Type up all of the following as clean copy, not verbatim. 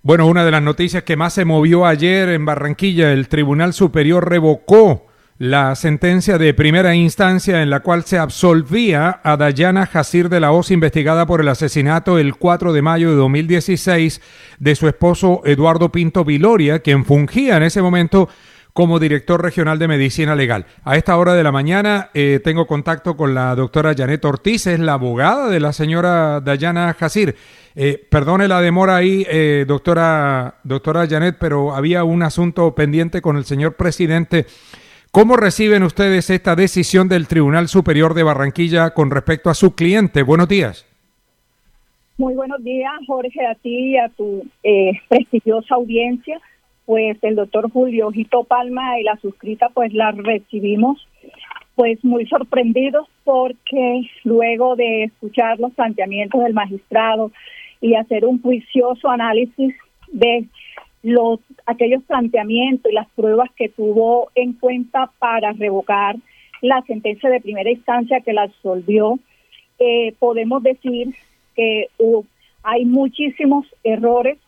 Bueno, una de las noticias que más se movió ayer en Barranquilla, el Tribunal Superior revocó la sentencia de primera instancia en la cual se absolvía a Dayana Jacir de la Hoz, investigada por el asesinato el 4 de mayo de 2016 de su esposo Eduardo Pinto Viloria, quien fungía en ese momento como director regional de medicina legal. A esta hora de la mañana tengo contacto con la doctora Janet Ortiz, es la abogada de la señora Dayana Jacir. Perdone la demora ahí, doctora Janet, pero había un asunto pendiente con el señor presidente. ¿Cómo reciben ustedes esta decisión del Tribunal Superior de Barranquilla con respecto a su cliente? Buenos días. Muy buenos días, Jorge, a ti y a tu prestigiosa audiencia. Pues el doctor Julio Ojito Palma y la suscrita pues la recibimos pues muy sorprendidos, porque luego de escuchar los planteamientos del magistrado y hacer un juicioso análisis de aquellos planteamientos y las pruebas que tuvo en cuenta para revocar la sentencia de primera instancia que la absolvió, podemos decir que hay muchísimos errores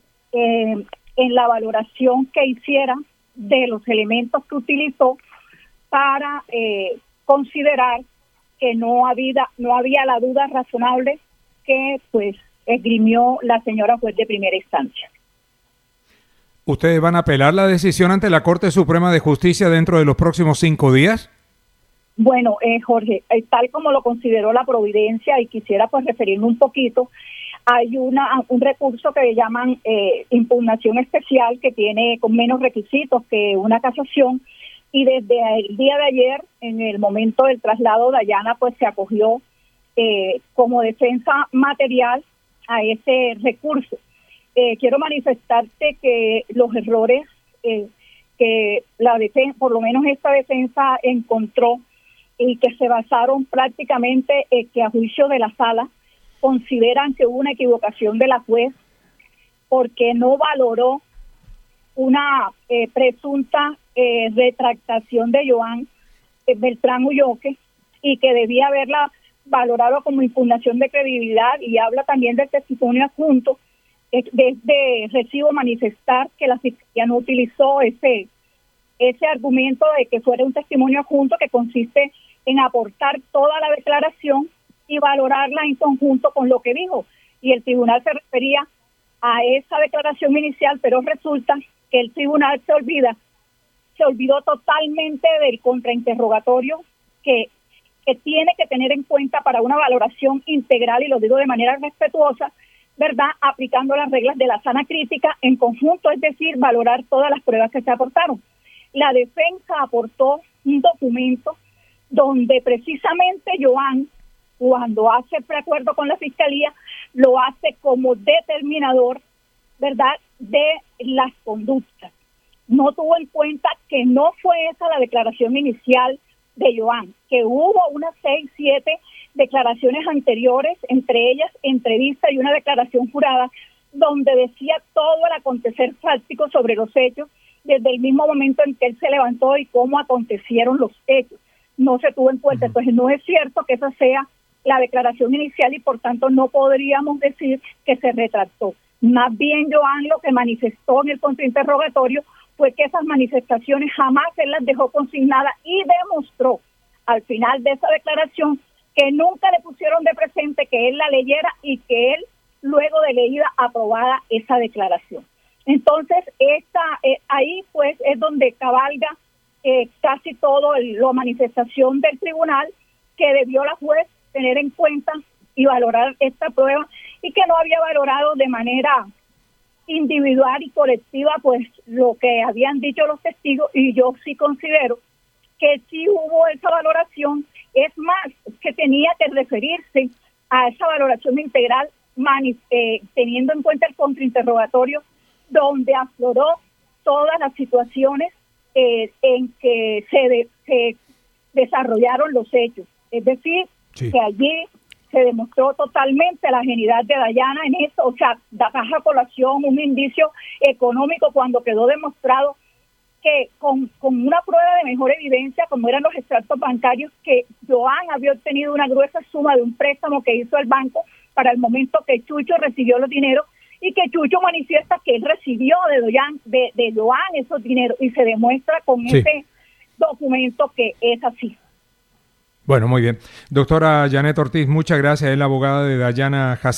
en la valoración que hiciera de los elementos que utilizó para considerar que no había la duda razonable que pues esgrimió la señora juez de primera instancia. ¿Ustedes van a apelar la decisión ante la Corte Suprema de Justicia dentro de los próximos 5 días? Bueno, Jorge, tal como lo consideró la Providencia, y quisiera pues referirme un poquito, hay un recurso que llaman impugnación especial, que tiene con menos requisitos que una casación, y desde el día de ayer, en el momento del traslado, Dayana pues se acogió como defensa material a ese recurso. Quiero manifestarte que los errores que la defensa, por lo menos esta defensa, encontró y que se basaron prácticamente que a juicio de la sala consideran que hubo una equivocación de la juez porque no valoró una presunta retractación de Joan Beltrán Ulloque, y que debía haberla valorado como impugnación de credibilidad, y habla también del testimonio adjunto. Desde recibo manifestar que la Fiscalía no utilizó ese argumento de que fuera un testimonio adjunto, que consiste en aportar toda la declaración y valorarla en conjunto con lo que dijo. Y el tribunal se refería a esa declaración inicial, pero resulta que el tribunal se olvidó totalmente del contrainterrogatorio que tiene que tener en cuenta para una valoración integral, y lo digo de manera respetuosa, ¿verdad?, aplicando las reglas de la sana crítica en conjunto, es decir, valorar todas las pruebas que se aportaron. La defensa aportó un documento donde precisamente Joan, cuando hace preacuerdo con la Fiscalía, lo hace como determinador, ¿verdad?, de las conductas. No tuvo en cuenta que no fue esa la declaración inicial de Joan, que hubo unas 6, 7 declaraciones anteriores, entre ellas entrevista y una declaración jurada, donde decía todo el acontecer práctico sobre los hechos, desde el mismo momento en que él se levantó y cómo acontecieron los hechos. No se tuvo en cuenta. Entonces no es cierto que esa sea la declaración inicial, y por tanto no podríamos decir que se retractó. Más bien Joan lo que manifestó en el contrainterrogatorio fue que esas manifestaciones jamás él las dejó consignadas, y demostró al final de esa declaración que nunca le pusieron de presente que él la leyera, y que él luego de leída aprobada esa declaración. Entonces ahí pues es donde cabalga casi todo la manifestación del tribunal, que debió la juez tener en cuenta y valorar esta prueba, y que no había valorado de manera individual y colectiva pues lo que habían dicho los testigos. Y yo sí considero que sí hubo esa valoración. Es más, que tenía que referirse a esa valoración integral, teniendo en cuenta el contrainterrogatorio, donde afloró todas las situaciones en que se desarrollaron los hechos. Es decir, sí, que allí se demostró totalmente la genialidad de Dayana en eso, o sea, da baja colación un indicio económico, cuando quedó demostrado que con una prueba de mejor evidencia, como eran los extractos bancarios, que Joan había obtenido una gruesa suma de un préstamo que hizo el banco para el momento que Chucho recibió los dineros, y que Chucho manifiesta que él recibió de Joan esos dineros y se demuestra con ese documento que es así. Bueno, muy bien. Doctora Janet Ortiz, muchas gracias. Es la abogada de Dayana Jacir.